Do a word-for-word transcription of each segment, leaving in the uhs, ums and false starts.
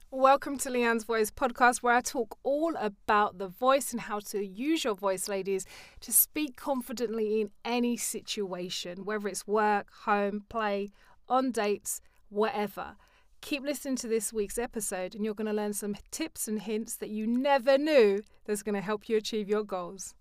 Welcome to Leanne's Voice podcast, where I talk all about the voice and how to use your voice, ladies, to speak confidently in any situation, whether it's work, home, play, on dates, whatever. Keep listening to this week's episode and you're going to learn some tips and hints that you never knew that's going to help you achieve your goals.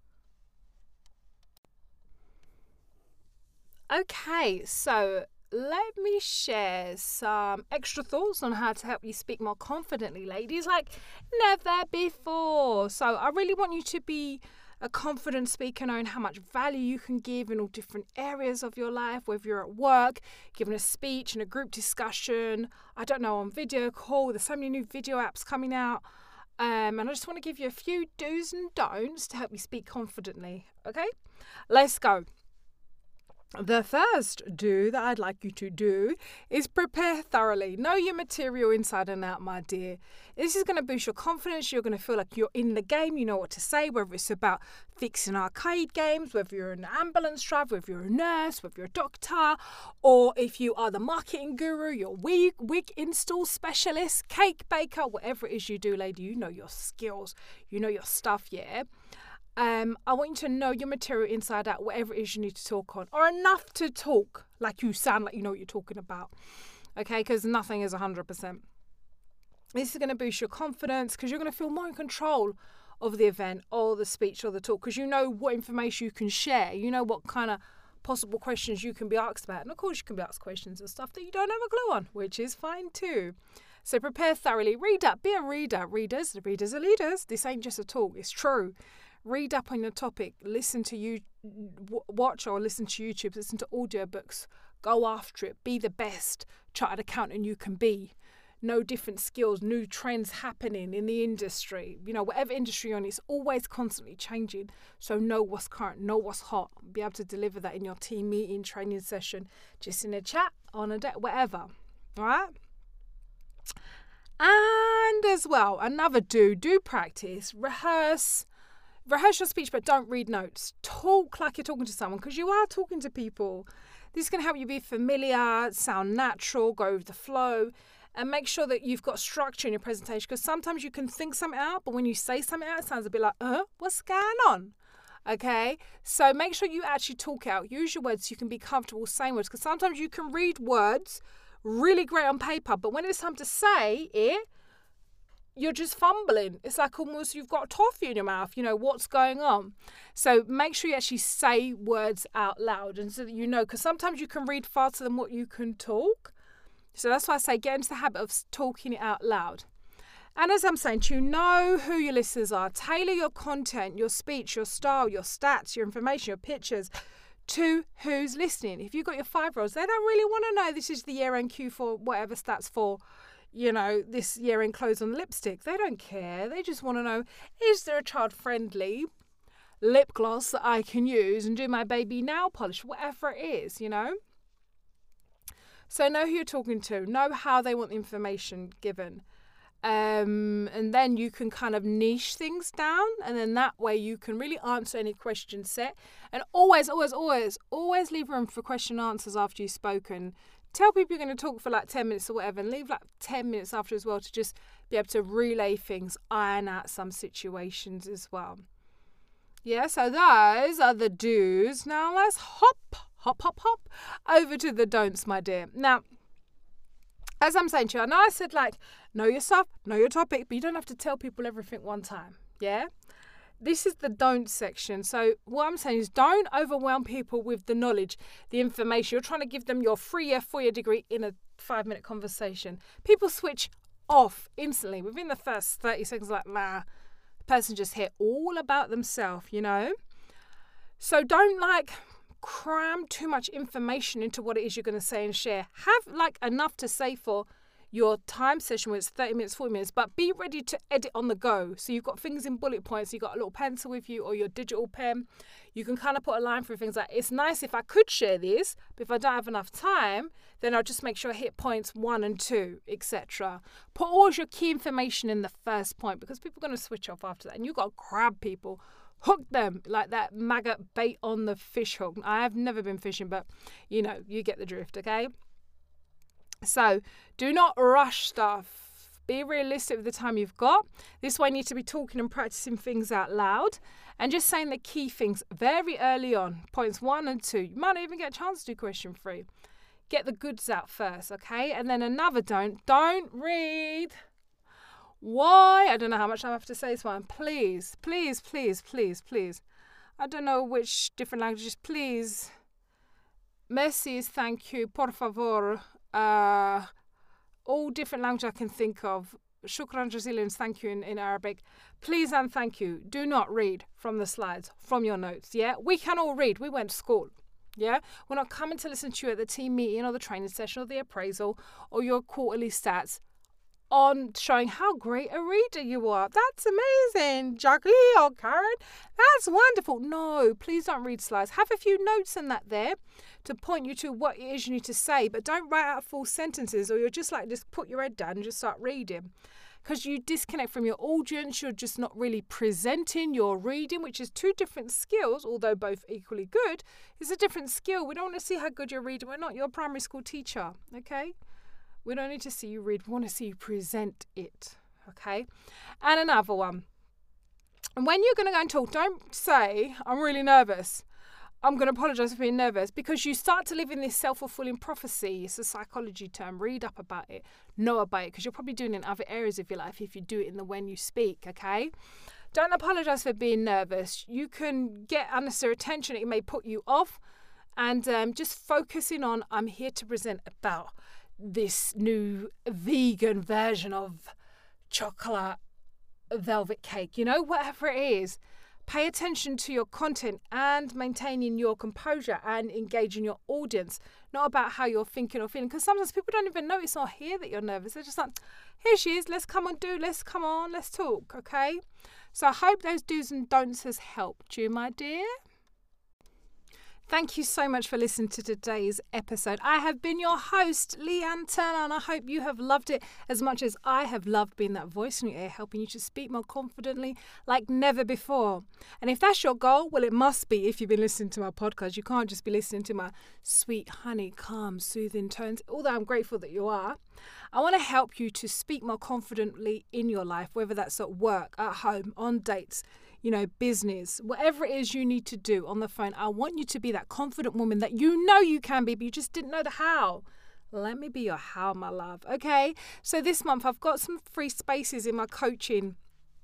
Okay, so let me share some extra thoughts on how to help you speak more confidently, ladies, like never before. So I really want you to be a confident speaker, knowing how much value you can give in all different areas of your life, whether you're at work, giving a speech in a group discussion, I don't know, on video call. There's so many new video apps coming out. Um, and I just want to give you a few do's and don'ts to help you speak confidently. Okay, let's go. The first do that I'd like you to do is prepare thoroughly. Know your material inside and out, my dear. This is going to boost your confidence. You're going to feel like you're in the game. You know what to say, whether it's about fixing arcade games, whether you're an ambulance driver, whether you're a nurse, whether you're a doctor, or if you are the marketing guru, your wig, wig install specialist, cake baker, whatever it is you do, lady, you know your skills. You know your stuff, yeah? Um, I want you to know your material inside out, whatever it is you need to talk on, or enough to talk like you sound like you know what you're talking about, okay? Because nothing is one hundred percent. This is going to boost your confidence because you're going to feel more in control of the event or the speech or the talk because you know what information you can share. You know what kind of possible questions you can be asked about. And of course, you can be asked questions and stuff that you don't have a clue on, which is fine too. So prepare thoroughly. Read up. Be a reader. Readers, the readers are leaders. This ain't just a talk. It's true. Read up on your topic, listen to you, watch or listen to YouTube, listen to audiobooks, go after it, be the best chartered accountant you can be. Know different skills, new trends happening in the industry. You know, whatever industry you're in, it's always constantly changing. So know what's current, know what's hot. Be able to deliver that in your team meeting, training session, just in a chat, on a day, whatever. All right? And as well, another do, do practice, rehearse. Rehearse your speech, but don't read notes. Talk like you're talking to someone because you are talking to people. This is going to help you be familiar, sound natural, go with the flow, and make sure that you've got structure in your presentation because sometimes you can think something out, but when you say something out, it sounds a bit like, uh, what's going on? Okay, so make sure you actually talk out. Use your words so you can be comfortable saying words because sometimes you can read words really great on paper, but when it's time to say it, you're just fumbling. It's like almost you've got toffee in your mouth. You know, what's going on? So make sure you actually say words out loud and so that you know, because sometimes you can read faster than what you can talk. So that's why I say get into the habit of talking it out loud. And as I'm saying to you, know who your listeners are. Tailor your content, your speech, your style, your stats, your information, your pictures to who's listening. If you've got your five-year-olds, they don't really want to know this is the year-end Q for whatever stats for, you know, this year-end clothes on lipstick. They don't care. They just want to know, is there a child-friendly lip gloss that I can use and do my baby nail polish, whatever it is, you know? So know who you're talking to. Know how they want the information given. Um, and then you can kind of niche things down. And then that way you can really answer any question set. And always, always, always, always leave room for question and answers after you've spoken. Tell people you're going to talk for like ten minutes or whatever and leave like ten minutes after as well to just be able to relay things, iron out some situations as well. Yeah, so those are the do's. Now let's hop, hop, hop, hop over to the don'ts, my dear. Now, as I'm saying to you, I know I said like, know your stuff, know your topic, but you don't have to tell people everything one time, yeah? This is the don't section. So what I'm saying is don't overwhelm people with the knowledge, the information. You're trying to give them your three-year, four-year degree in a five-minute conversation. People switch off instantly. Within the first thirty seconds, like, nah, the person just hear all about themselves, you know? So don't, like, cram too much information into what it is you're going to say and share. Have, like, enough to say for your time session where it's thirty minutes, forty minutes, but be ready to edit on the go. So you've got things in bullet points, you've got a little pencil with you or your digital pen. You can kind of put a line through things like, it's nice if I could share this, but if I don't have enough time, then I'll just make sure I hit points one and two, et cetera. Put all your key information in the first point because people are going to switch off after that. And you've got to grab people, hook them like that maggot bait on the fish hook. I have never been fishing, but you know, you get the drift, okay? So do not rush stuff. Be realistic with the time you've got. This way you need to be talking and practicing things out loud and just saying the key things very early on. Points one and two. You might not even get a chance to do question three. Get the goods out first, okay? And then another don't. Don't read. Why? I don't know how much I have to say this one. Please, please, please, please, please. I don't know which different languages. Please. Merci is thank you. Por favor. Uh, all different languages I can think of. Shukran jazilan is thank you in, in Arabic. Please and thank you. Do not read from the slides, from your notes, yeah? We can all read. We went to school, yeah? We're not coming to listen to you at the team meeting or the training session or the appraisal or your quarterly stats on showing how great a reader you are. That's amazing, Jackie or Karen. That's wonderful. No, please don't read slides. Have a few notes in that there to point you to what it is you need to say, but don't write out full sentences or you're just like, just put your head down and just start reading. Because you disconnect from your audience, you're just not really presenting your reading, which is two different skills, although both equally good. It's a different skill. We don't want to see how good you're reading. We're not your primary school teacher, okay? We don't need to see you read. We want to see you present it, okay? And another one. And when you're going to go and talk, don't say, I'm really nervous. I'm going to apologise for being nervous, because you start to live in this self-fulfilling prophecy. It's a psychology term. Read up about it. Know about it, because you're probably doing it in other areas of your life if you do it in the when you speak, okay? Don't apologise for being nervous. You can get unnecessary attention. It may put you off. And um, just focusing on, I'm here to present about this new vegan version of chocolate velvet cake, you know, whatever it is. Pay attention to your content and maintaining your composure and engaging your audience, not about how you're thinking or feeling, because sometimes people don't even notice or hear that you're nervous. They're just like, here she is, let's come on, do, let's come on, let's talk, okay? So I hope those do's and don'ts has helped you, my dear. Thank you so much for listening to today's episode. I have been your host, Leanne Turner, and I hope you have loved it as much as I have loved being that voice in your ear, helping you to speak more confidently like never before. And if that's your goal, well, it must be if you've been listening to my podcast. You can't just be listening to my sweet, honey, calm, soothing tones, although I'm grateful that you are. I want to help you to speak more confidently in your life, whether that's at work, at home, on dates, you know, business, whatever it is you need to do on the phone. I want you to be that confident woman that you know you can be, but you just didn't know the how. Let me be your how, my love. Okay. So this month I've got some free spaces in my coaching,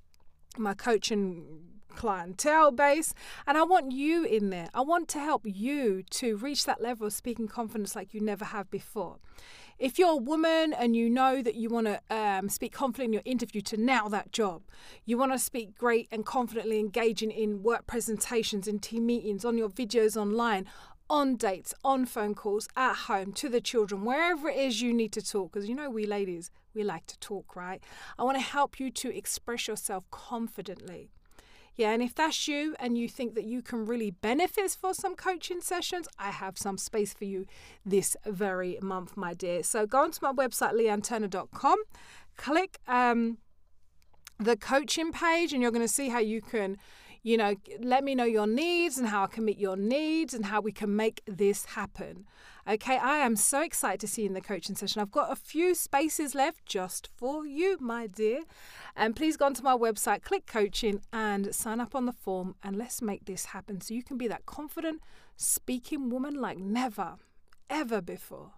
my coaching clientele base, and I want you in there. I want to help you to reach that level of speaking confidence like you never have before. If you're a woman and you know that you want to um, speak confidently in your interview to nail that job, you want to speak great and confidently engaging in work presentations, in team meetings, on your videos online, on dates, on phone calls, at home, to the children, wherever it is you need to talk, because you know we ladies, we like to talk, right? I want to help you to express yourself confidently. Yeah, and if that's you and you think that you can really benefit for some coaching sessions, I have some space for you this very month, my dear. So go onto my website, leanne turner dot com, click um, the coaching page, and you're going to see how you can, you know, let me know your needs and how I can meet your needs and how we can make this happen. Okay, I am so excited to see you in the coaching session. I've got a few spaces left just for you, my dear. And please go onto my website, click coaching, and sign up on the form, and let's make this happen so you can be that confident speaking woman like never, ever before.